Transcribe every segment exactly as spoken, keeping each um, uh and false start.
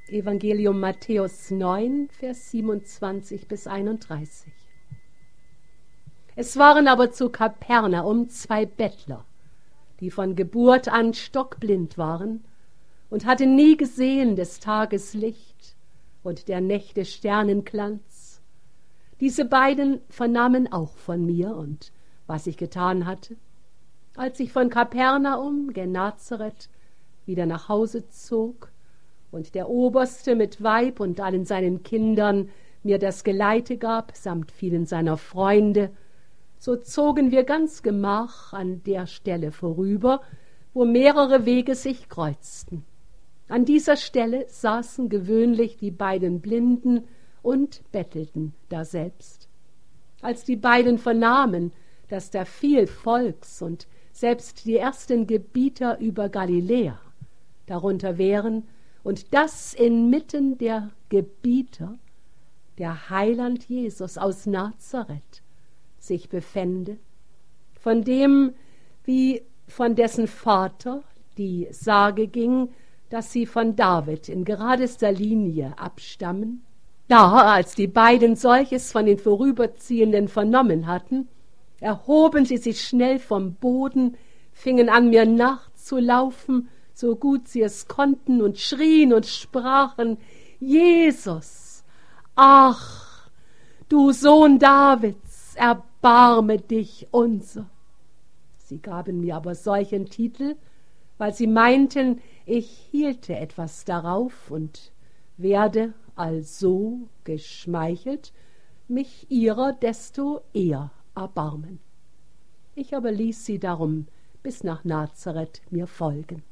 Evangelium Matthäus neun, Vers siebenundzwanzig bis einunddreißig. Es waren aber zu Kapernaum zwei Bettler, die von Geburt an stockblind waren und hatten nie gesehen des Tages Licht und der Nächte Sternenglanz. Diese beiden vernahmen auch von mir und was ich getan hatte. Als ich von Kapernaum gen Nazareth wieder nach Hause zog und der Oberste mit Weib und allen seinen Kindern mir das Geleite gab, samt vielen seiner Freunde, so zogen wir ganz gemach an der Stelle vorüber, wo mehrere Wege sich kreuzten. An dieser Stelle saßen gewöhnlich die beiden Blinden und bettelten daselbst. Als die beiden vernahmen, dass da viel Volks und selbst die ersten Gebieter über Galiläa darunter wären und dass inmitten der Gebieter der Heiland Jesus aus Nazareth sich befände, von dem, wie von dessen Vater die Sage ging, dass sie von David in geradester Linie abstammen. Da, als die beiden solches von den Vorüberziehenden vernommen hatten, erhoben sie sich schnell vom Boden, fingen an, mir nachzulaufen, so gut sie es konnten, und schrien und sprachen: Jesus, ach, du Sohn Davids, erbarme dich unser. Sie gaben mir aber solchen Titel, weil sie meinten, ich hielte etwas darauf und werde also geschmeichelt mich ihrer desto eher erbarmen. Ich aber ließ sie darum bis nach Nazareth mir folgen,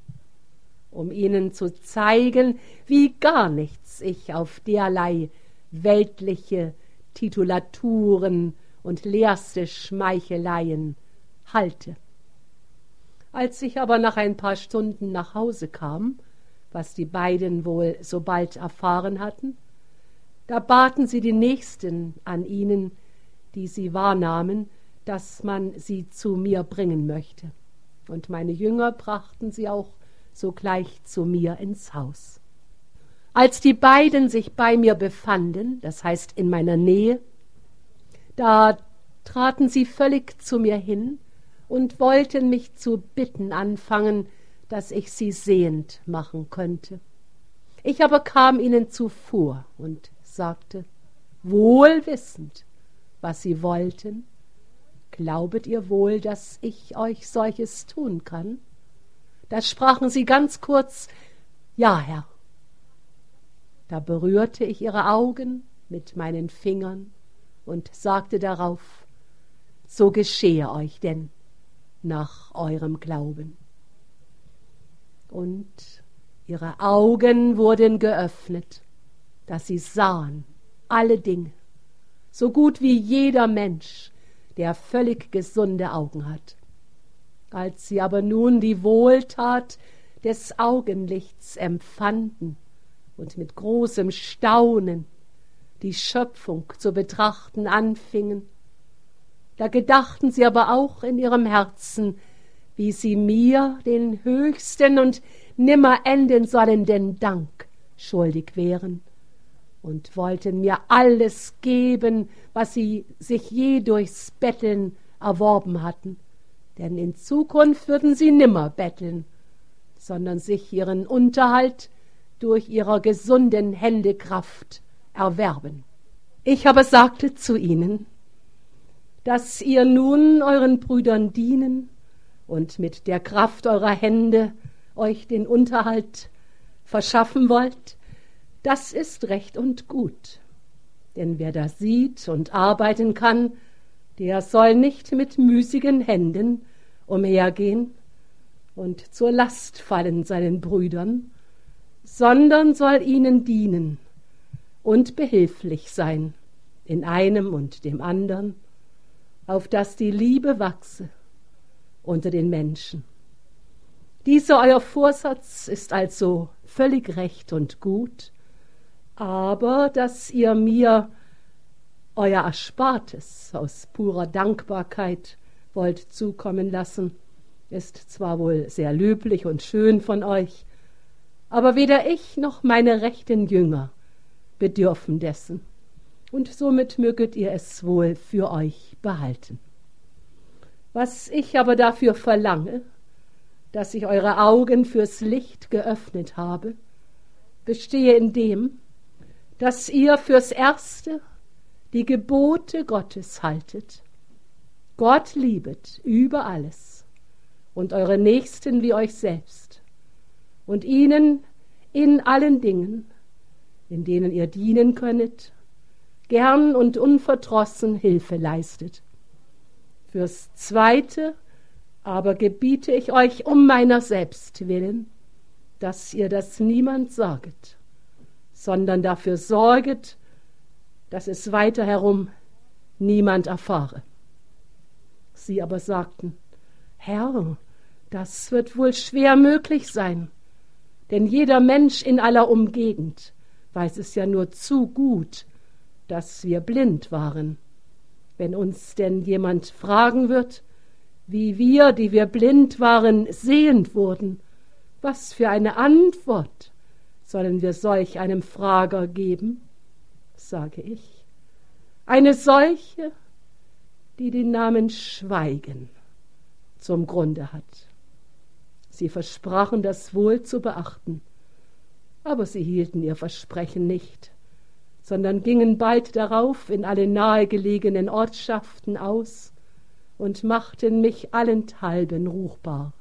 um ihnen zu zeigen, wie gar nichts ich auf derlei weltliche Titulaturen und leerste Schmeicheleien halte. Als ich aber nach ein paar Stunden nach Hause kam, was die beiden wohl so bald erfahren hatten, da baten sie die Nächsten an ihnen, die sie wahrnahmen, dass man sie zu mir bringen möchte. Und meine Jünger brachten sie auch sogleich zu mir ins Haus. Als die beiden sich bei mir befanden, das heißt in meiner Nähe, da traten sie völlig zu mir hin und wollten mich zu bitten anfangen, dass ich sie sehend machen könnte. Ich aber kam ihnen zuvor und sagte, wohl wissend, was sie wollten: Glaubet ihr wohl, dass ich euch solches tun kann? Da sprachen sie ganz kurz: Ja, Herr. Da berührte ich ihre Augen mit meinen Fingern und sagte darauf: So geschehe euch denn nach eurem Glauben. Und ihre Augen wurden geöffnet, dass sie sahen alle Dinge, so gut wie jeder Mensch, der völlig gesunde Augen hat. Als sie aber nun die Wohltat des Augenlichts empfanden und mit großem Staunen die Schöpfung zu betrachten anfingen, da gedachten sie aber auch in ihrem Herzen, wie sie mir, den höchsten und nimmer enden sollenden Dank, schuldig wären, und wollten mir alles geben, was sie sich je durchs Betteln erworben hatten, denn in Zukunft würden sie nimmer betteln, sondern sich ihren Unterhalt durch ihrer gesunden Hände Kraft erwerben. Ich aber sagte zu ihnen, dass ihr nun euren Brüdern dienen und mit der Kraft eurer Hände euch den Unterhalt verschaffen wollt, das ist recht und gut. Denn wer da sieht und arbeiten kann, der soll nicht mit müßigen Händen umhergehen und zur Last fallen seinen Brüdern, sondern soll ihnen dienen und behilflich sein in einem und dem andern, auf dass die Liebe wachse unter den Menschen. Dieser euer Vorsatz ist also völlig recht und gut, aber dass ihr mir euer Erspartes aus purer Dankbarkeit wollt zukommen lassen, ist zwar wohl sehr löblich und schön von euch, aber weder ich noch meine rechten Jünger bedürfen dessen, und somit möget ihr es wohl für euch behalten. Was ich aber dafür verlange, dass ich eure Augen fürs Licht geöffnet habe, bestehe in dem, dass ihr fürs Erste die Gebote Gottes haltet, Gott liebet über alles und eure Nächsten wie euch selbst und ihnen in allen Dingen, in denen ihr dienen könnet, gern und unverdrossen Hilfe leistet. Fürs Zweite aber gebiete ich euch um meiner selbst willen, dass ihr das niemand saget, sondern dafür sorget, dass es weiter herum niemand erfahre. Sie aber sagten, Herr, das wird wohl schwer möglich sein, denn jeder Mensch in aller Umgegend weiß es ja nur zu gut, dass wir blind waren. Wenn uns denn jemand fragen wird, wie wir, die wir blind waren, sehend wurden, was für eine Antwort sollen wir solch einem Frager geben? Sage ich, eine solche, die den Namen Schweigen zum Grunde hat. Sie versprachen, das wohl zu beachten, aber sie hielten ihr Versprechen nicht, sondern gingen bald darauf in alle nahegelegenen Ortschaften aus und machten mich allenthalben ruchbar.